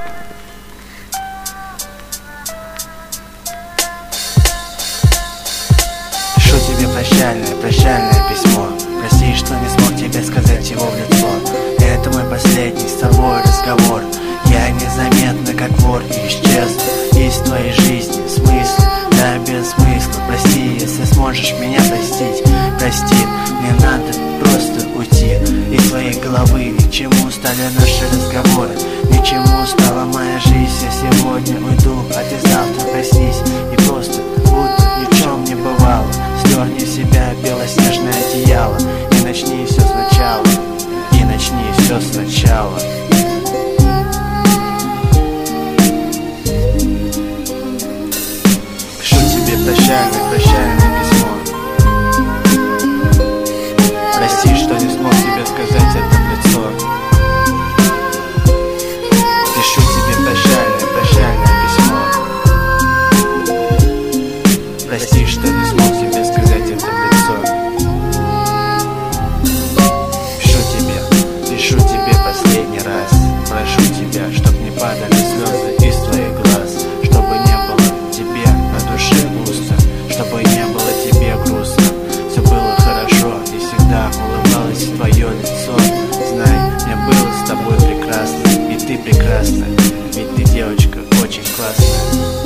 Пишу тебе прощальное письмо. Прости, что не смог тебе сказать его в лицо. Это мой последний с тобой разговор. Я незаметно, как вор, исчез из твоей жизни. Смысл, да без смысла. Прости, если сможешь меня простить. Прости, мне надо просто уйти из твоей головы. Ни к чему стали наши разговоры, ни к чему стала моя жизнь. Я сегодня уйду, а ты завтра проснись и просто будто ни в чем не бывало. Сдерни в себя белоснежное одеяло и начни все сначала. И начни все сначала. Пишу тебе прощальное письмо. Прости, что не смог тебе сказать это в лицо. Пишу тебе прощальное письмо. Прости, что не смог тебе сказать это в лицо. Пишу тебе последний раз. Прошу тебя, чтоб не падали слезы из твоих глаз, чтобы не было тебе на душе пусто, чтобы не было тебе грустно. Все было хорошо и всегда улыбалось твое лицо. Знай, мне было с тобой прекрасно, и ты прекрасна, ведь ты девочка очень классная.